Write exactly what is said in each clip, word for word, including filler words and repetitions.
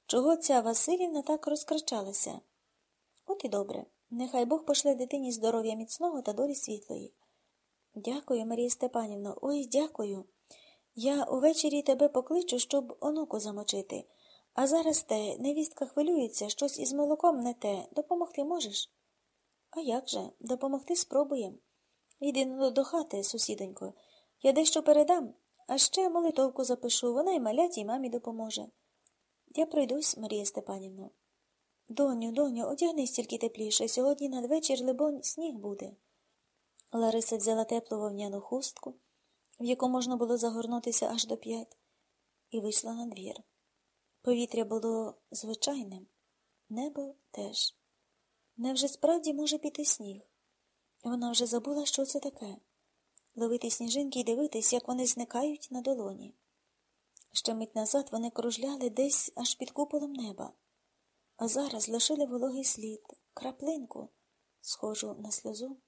чого ця Василівна так розкричалася. От і добре. Нехай Бог пошле дитині здоров'я міцного та долі світлої. Дякую, Марія Степанівно, ой, дякую. Я увечері тебе покличу, щоб онуку замочити. А зараз те, невістка хвилюється, щось із молоком не те. Допомогти можеш? А як же, допомогти спробуєм. Йди до хати, сусідонько. Я дещо передам, а ще молитовку запишу, вона й малятій мамі допоможе. Я пройдусь, Марія Степанівно. Доню, доню, одягнись тільки тепліше, сьогодні надвечір, либонь, сніг буде. Лариса взяла теплу вовняну хустку, в яку можна було загорнутися аж до п'ять, і вийшла на двір. Повітря було звичайним, небо теж. Невже справді може піти сніг? Вона вже забула, що це таке. Ловити сніжинки і дивитись, як вони зникають на долоні. Ще мить назад вони кружляли десь аж під куполом неба. А зараз лишили вологий слід, краплинку, схожу на сльозу.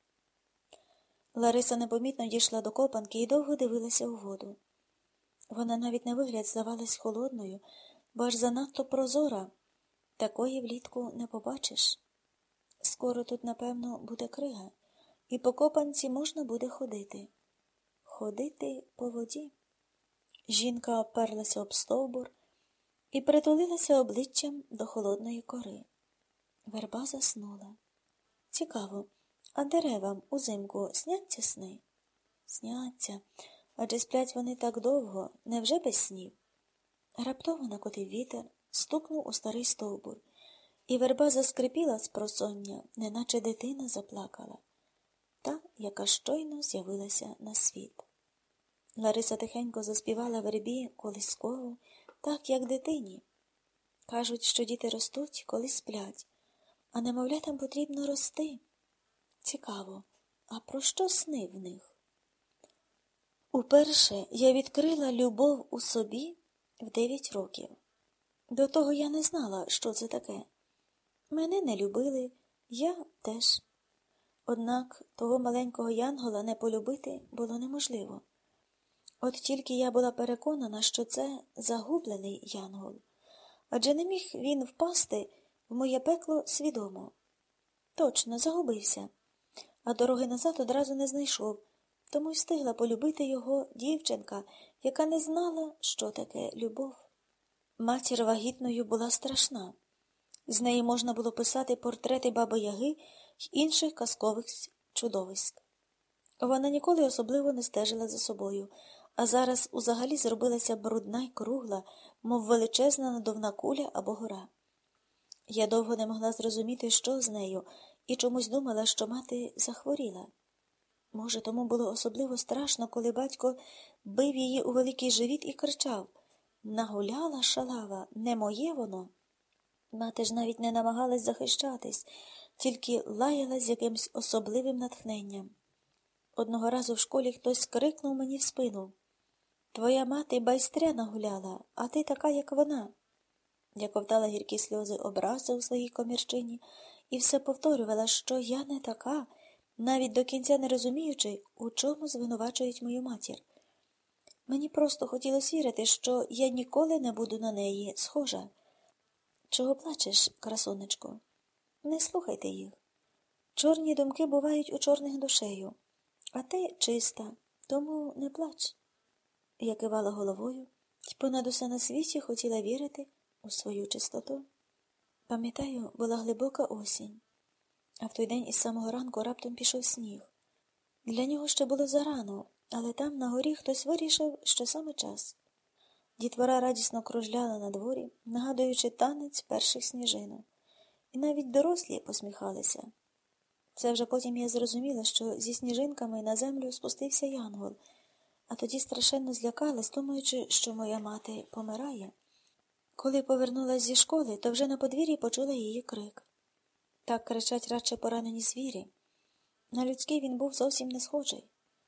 Лариса непомітно дійшла до копанки і довго дивилася у воду. Вона навіть на вигляд здавалась холодною, бо аж занадто прозора. Такої влітку не побачиш. Скоро тут, напевно, буде крига, і по копанці можна буде ходити. Ходити по воді. Жінка оперлася об стовбур і притулилася обличчям до холодної кори. Верба заснула. Цікаво, а деревам узимку сняться сни? Сняться, адже сплять вони так довго, невже без снів? Раптово накотив вітер, стукнув у старий стовбур, і верба заскрипіла з просоння, неначе дитина заплакала. Та, яка щойно з'явилася на світ. Лариса тихенько заспівала вербі колискову, так, як дитині. Кажуть, що діти ростуть, коли сплять, а немовлятам потрібно рости. Цікаво, а про що сни в них? Уперше я відкрила любов у собі в дев'ять років. До того я не знала, що це таке. Мене не любили, я теж. Однак того маленького янгола не полюбити було неможливо. От тільки я була переконана, що це загублений янгол. Адже не міг він впасти в моє пекло свідомо. Точно, загубився. А дороги назад одразу не знайшов, тому й встигла полюбити його дівчинка, яка не знала, що таке любов. Матір вагітною була страшна. З неї можна було писати портрети Баби-Яги й інших казкових чудовиськ. Вона ніколи особливо не стежила за собою, а зараз узагалі зробилася брудна й кругла, мов величезна надувна куля або гора. Я довго не могла зрозуміти, що з нею, і чомусь думала, що мати захворіла. Може, тому було особливо страшно, коли батько бив її у великий живіт і кричав: «Нагуляла шалава, не моє воно!» Мати ж навіть не намагалась захищатись, тільки лаялась з якимсь особливим натхненням. Одного разу в школі хтось крикнув мені в спину: «Твоя мати байстря нагуляла, а ти така, як вона!» Я ковтала гіркі сльози образи у своїй комірчині і все повторювала, що я не така, навіть до кінця не розуміючи, у чому звинувачують мою матір. Мені просто хотілося вірити, що я ніколи не буду на неї схожа. Чого плачеш, красунечко? Не слухайте їх. Чорні думки бувають у чорних душею, а ти чиста, тому не плач. Я кивала головою і понад усе на світі хотіла вірити у свою чистоту. Пам'ятаю, була глибока осінь, а в той день із самого ранку раптом пішов сніг. Для нього ще було зарано, але там на горі хтось вирішив, що саме час. Дітвора радісно кружляла на дворі, нагадуючи танець перших сніжинок. І навіть дорослі посміхалися. Це вже потім я зрозуміла, що зі сніжинками на землю спустився янгол, а тоді страшенно злякалась, думаючи, що моя мати помирає. Коли повернулась зі школи, то вже на подвір'ї почула її крик. Так кричать радше поранені звірі. На людський він був зовсім не схожий.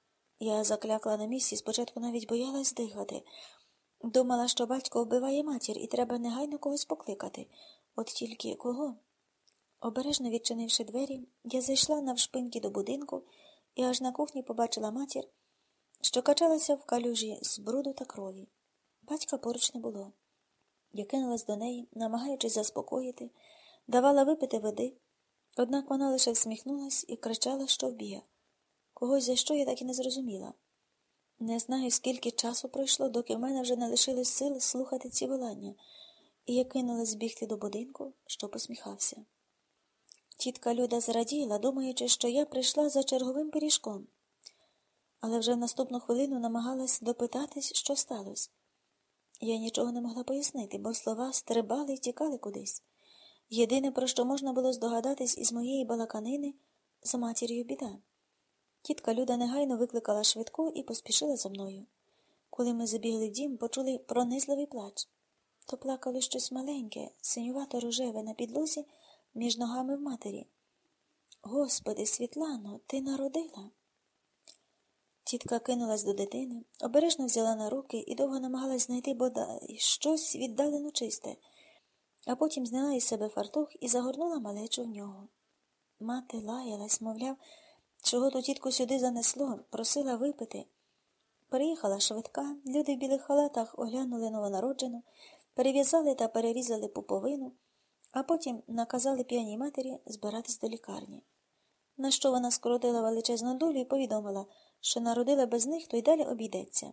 Я заклякла на місці, спочатку навіть боялась дихати. Думала, що батько вбиває матір і треба негайно когось покликати. От тільки кого? Обережно відчинивши двері, я зайшла навшпиньки до будинку і аж на кухні побачила матір, що качалася в калюжі з бруду та крові. Батька поруч не було. Я кинулась до неї, намагаючись заспокоїти, давала випити води, однак вона лише всміхнулась і кричала, що вб'є. Когось за що я так і не зрозуміла. Не знаю, скільки часу пройшло, доки в мене вже не лишилось сил слухати ці волання, і я кинулась бігти до будинку, що посміхався. Тітка Люда зраділа, думаючи, що я прийшла за черговим пиріжком. Але вже в наступну хвилину намагалась допитатись, що сталося. Я нічого не могла пояснити, бо слова стрибали й тікали кудись. Єдине, про що можна було здогадатись із моєї балаканини, за матір'ю біда. Тітка Люда негайно викликала швидку і поспішила за мною. Коли ми забігли в дім, почули пронизливий плач. То плакало щось маленьке, синювато-рожеве на підлозі між ногами в матері. «Господи, Світлано, ти народила?» Тітка кинулась до дитини, обережно взяла на руки і довго намагалась знайти бодай щось віддалено чисте, а потім зняла із себе фартух і загорнула малечу в нього. Мати лаялась, мовляв, чого то тітку сюди занесло, просила випити. Приїхала швидка, люди в білих халатах оглянули новонароджену, перев'язали та перерізали пуповину, а потім наказали п'яній матері збиратись до лікарні. На що вона скоротила величезну долю і повідомила, що народила без них, то й далі обійдеться.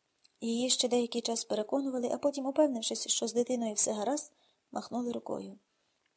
Її ще деякий час переконували, а потім, упевнившись, що з дитиною все гаразд, махнули рукою.